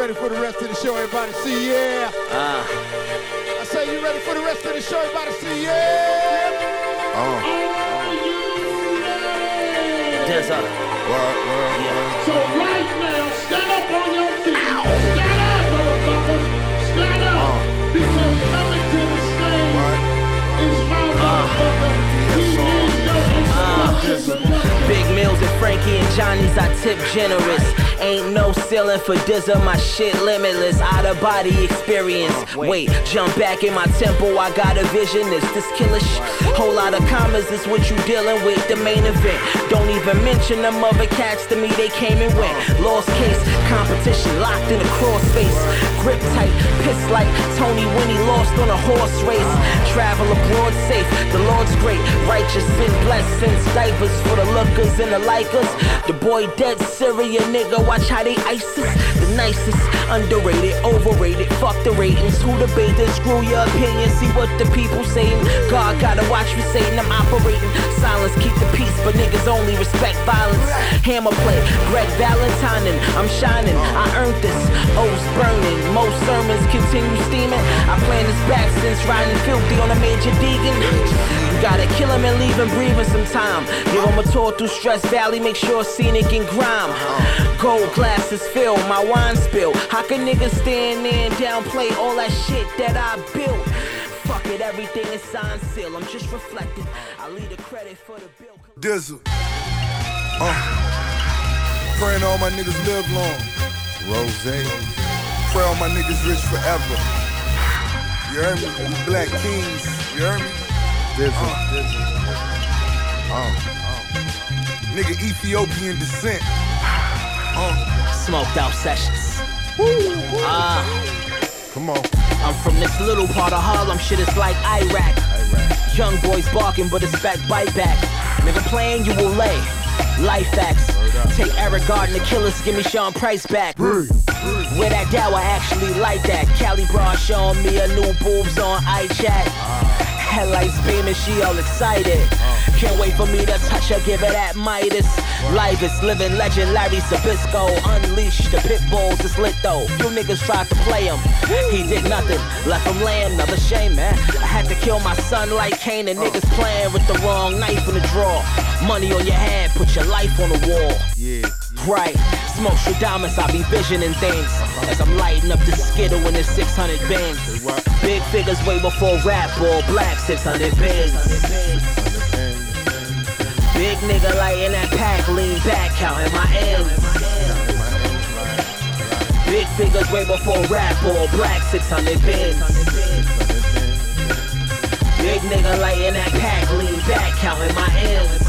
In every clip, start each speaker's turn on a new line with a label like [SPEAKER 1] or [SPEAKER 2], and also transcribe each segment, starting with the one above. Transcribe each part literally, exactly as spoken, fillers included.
[SPEAKER 1] ready for the rest of the show? Everybody see, yeah.
[SPEAKER 2] Uh.
[SPEAKER 1] I say you ready for the rest of the show? Everybody see, yeah.
[SPEAKER 2] Oh. There's a
[SPEAKER 3] word, word,
[SPEAKER 2] yeah.
[SPEAKER 4] So right now, stand up on your feet. Stand up, motherfucker. Stand up. Uh. Because coming to the stage what? is my motherfucker. He needs your instructions.
[SPEAKER 2] Big Mills and Frankie and Johnny's, I tip generous. Ain't no ceiling for Dizza, my shit limitless. Out of body experience. Uh, wait. wait, jump back in my temple, I got a vision. It's this killish. Whole lot of commas is what you dealing with. The main event. Don't even mention them other cats to me, they came and went. Lost case, competition locked in a crossface. Grip tight, piss like Tony when he lost on a horse race. Travel abroad safe, the Lord's great. Righteous been blessed since diapers for the lookers and the likers. The boy dead Syria nigga, watch how they ISIS. The nicest, underrated, overrated, fuck the ratings. Who debate this? Screw your opinion, see what the people saying. God gotta watch me saying I'm operating. Silence, keep the peace, but niggas only respect violence. Hammer play, Greg Valentine, and I'm shining. I earned this, O's burning. Most sermons continue steaming. I plan this back since riding filthy on a major Deegan. You gotta kill him and leave him breathing some time. Give him a tour through Stress Valley, make sure scenic and grime. Gold glasses fill, my wine spill. How can niggas stand there and downplay all that shit that I built? Fuck it, everything is signed seal. I'm just reflecting. I leave the credit for the bill.
[SPEAKER 3] Dizza. Uh. Praying all my niggas live long. Rose. Pray all my niggas rich forever. You heard me? We black kings. You heard me? Dizza. Uh. Dizza. Uh. Uh. Nigga Ethiopian descent.
[SPEAKER 2] Uh. Smoked out sessions. Ah.
[SPEAKER 3] Uh. Come on.
[SPEAKER 2] I'm from this little part of Harlem, shit is like Iraq. Iraq. Young boys barking, but expect bite back. Nigga playing, you will lay. Life facts. Take Eric Gardner killers, give me Sean Price back. Where that dough, I actually like that. Cali Bra showing me a new boobs on iChat. Headlights beaming, she all excited. Can't wait for me to touch her, give her that Midas. Livest, living legend, Larry Sabisco. Unleash the pit bulls, it's lit though. Few niggas tried to play him. He did nothing, left him laying, another shame, man. I had to kill my son like Kane, and niggas playing with the wrong knife in the drawer. Money on your head, put your life on the wall.
[SPEAKER 3] Yeah.
[SPEAKER 2] Right, smoke Stradamus, I be visioning things. As I'm lighting up the skittle in the six hundred bins. Big figures way before rap or black six hundred bins. Big nigga lighting that pack, lean back, counting my M's. Big figures way before rap or black six hundred bins. Big nigga lighting that pack, lean back, counting my M's.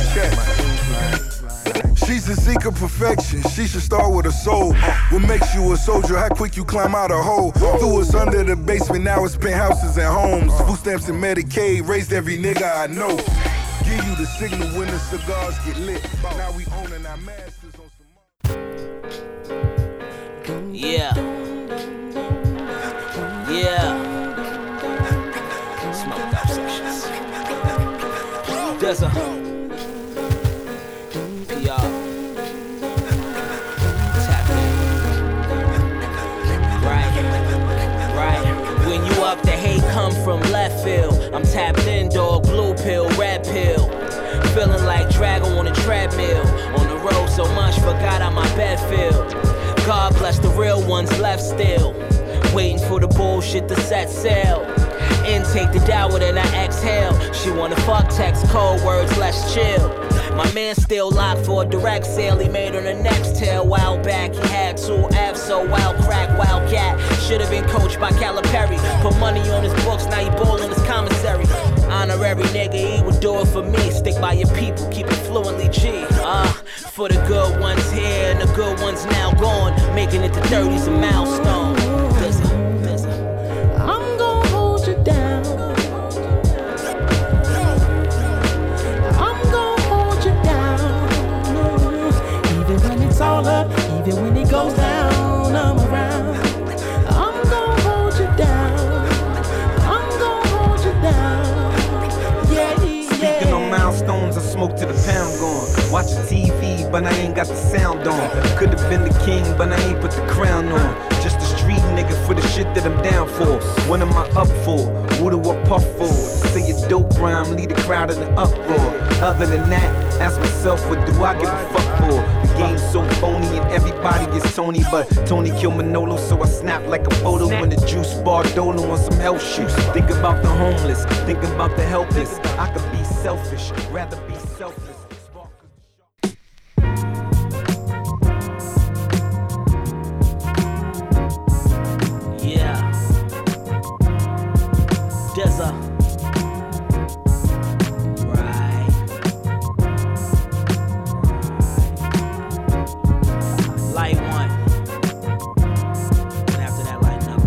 [SPEAKER 3] She's a seeker perfection, she should start with a soul. What makes you a soldier, how quick you climb out a hole. Threw us under the basement, now it's penthouses and homes. Food stamps and Medicaid, raised every nigga I know. Give you the signal when the cigars get lit. Now we owning our masters on some.
[SPEAKER 2] Yeah. Yeah. Smoked out sessions. There's a P R. Tap in. Right. Right. When you up, the hate come from left field. I'm tapped in, dog, blue pill, red pill. Feeling like Drago on a treadmill. On the road so much, forgot how my bed feel. God bless the real ones left still. Waiting for the bullshit to set sail. Intake the dower, then I exhale. She wanna fuck, text, cold words, let's chill. My man still locked for a direct sale. He made on the next tail. While back, he had two F's, so wild crack, wild cat. Should've been coached by Calipari. Put money on his books, now he ballin' his commissary. Honor every nigga, he would do it for me. Stick by your people, keep it fluently G. Uh, for the good ones here and the good ones now gone. Making it to thirty's a milestone. Listen, listen.
[SPEAKER 5] I'm gon' hold you down. I'm gon' hold you down. Even when it's all up, even when it goes down, I'm around. I'm gon' hold you down. I'm gon' hold you down. Yeah, yeah.
[SPEAKER 6] Speaking on milestones, I smoke to the pound gone. Watching T V, but I ain't got the sound on. Could've been the king, but I ain't put the crown on. for? What am I up for? What do I puff for? Say a dope rhyme, lead the crowd in an uproar. Other than that, ask myself, what do I give a fuck for? The game's so phony and everybody is Tony, but Tony killed Manolo, so I snap like a photo when the juice bar Dolo on some health shoes. Think about the homeless, think about the helpless. I could be selfish, rather be selfless.
[SPEAKER 2] Yeah, Dizza. Right. Light one. And after that, light another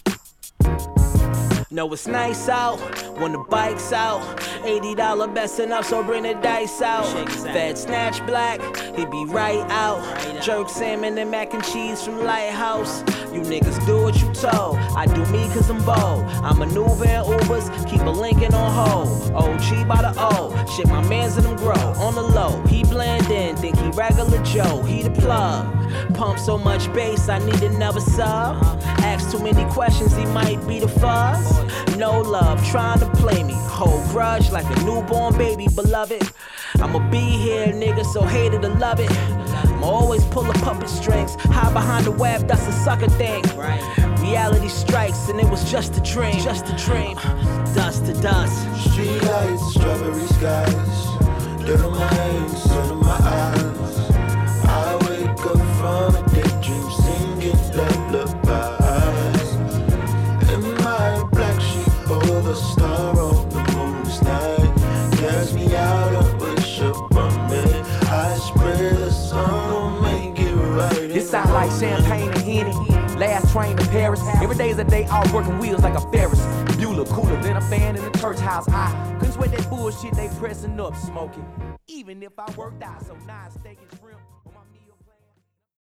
[SPEAKER 2] one. No, it's nice out when the bike's out. eighty dollars best enough, so bring the dice out. Fed snatch black, he be right out. Jerk salmon and mac and cheese from Lighthouse. You niggas do what you told. I do me cause I'm bold. I maneuver in Ubers, keep a Lincoln on hold. O G by the O, shit my mans and them grow. On the low, he blend in, think he regular Joe. He the plug, pump so much bass, I need another sub. Ask too many questions, he might be the fuzz. No love, trying to play me. Hold grudge like a newborn baby, beloved. I'ma be here, nigga, so hate it or love it. I'ma always pull the puppet strings. Hide behind the web, that's a sucker thing. Reality strikes and it was just a dream. Just a dream. Dust to dust.
[SPEAKER 7] Street lights, strawberry skies. Dirt on my hands, sun in my eyes. I wake up from a daydream singing lullabies. In my black sheep, oh, the star on the moon's night. Cast me out and wish upon me. I spray the sun on make it right.
[SPEAKER 8] It sound like champagne and Henny. Last train to Paris. Every day's a day out working wheels like a Ferris. Bueller cooler than a fan in the church house. I couldn't sweat that bullshit they pressing up smoking. Even if I worked out, so now steak and shrimp.